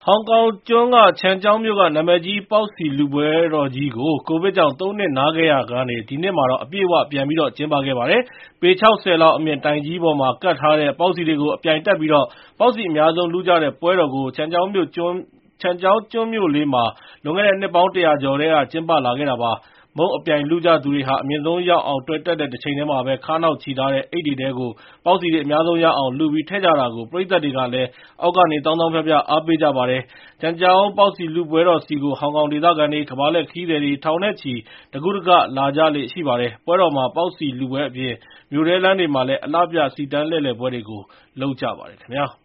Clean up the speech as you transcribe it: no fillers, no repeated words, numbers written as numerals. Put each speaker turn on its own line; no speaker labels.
ဟောင်ကောင်ကျွန်းက ချန်ကျောင်းမြို့က နာမည်ကြီး ပေါက်စီလူပွဲတော်ကြီးကို ကိုဗစ်ကြောင့် ၃ နှစ်နားခဲ့ရာကနေ ဒီနှစ်မှာတော့ အပြည့်အဝ ပြန်ကျင်းပခဲ့ပါတယ်။ ပေ ၆၀ လောက်အမြင့် တိုင်ကြီးပေါ်မှာ ကပ်ထားတဲ့ ပေါက်စီတွေကို အပြိုင်တက်ပြီး ပေါက်စီအများဆုံးလုကြတဲ့ပွဲတော်ကို ချန်ကျောင်းကျွန်းမြို့လေးမှာ လွန်ခဲ့တဲ့ နှစ်ပေါင်း ၁၀၀ ကျော်ကတည်းက ကျင်းပလာခဲ့တာပါ။ မုန့်အပြိုင်လုကြသူတွေဟာ အမြင့်ဆုံးရောက်အောင် တွယ်တက်တဲ့တချိန်တည်းမှာပဲ ခါးနောက်ချီထားတဲ့ အိတ်တွေထဲကို ပေါက်စီတွေ အများဆုံးရအောင် လုပြီး ထည့်ကြတာကို ပရိသတ်တွေကလည်း အောက်ကနေ သောင်းသောင်းဖျဖျ အားပေးကြပါတယ်။ ချန်ကျောင်းပေါက်စီလုပွဲတော်ဆီကို ဟောင်ကောင်ဒေသခံတွေ၊ ကမ္ဘာလှည့်ခရီးသည်တွေ ထောင်နဲ့ချီ တကူးတက လာကြလေ့ရှိပါတယ်။ ပွဲတော်မှာ ပေါက်စီလုပွဲအပြင် မြို့ထဲလမ်းတွေမှာလည်း အလှပြ စီတန်းလှည့်လည်ပွဲတွေကို လုပ်ကြပါတယ်ခင်ဗျာ။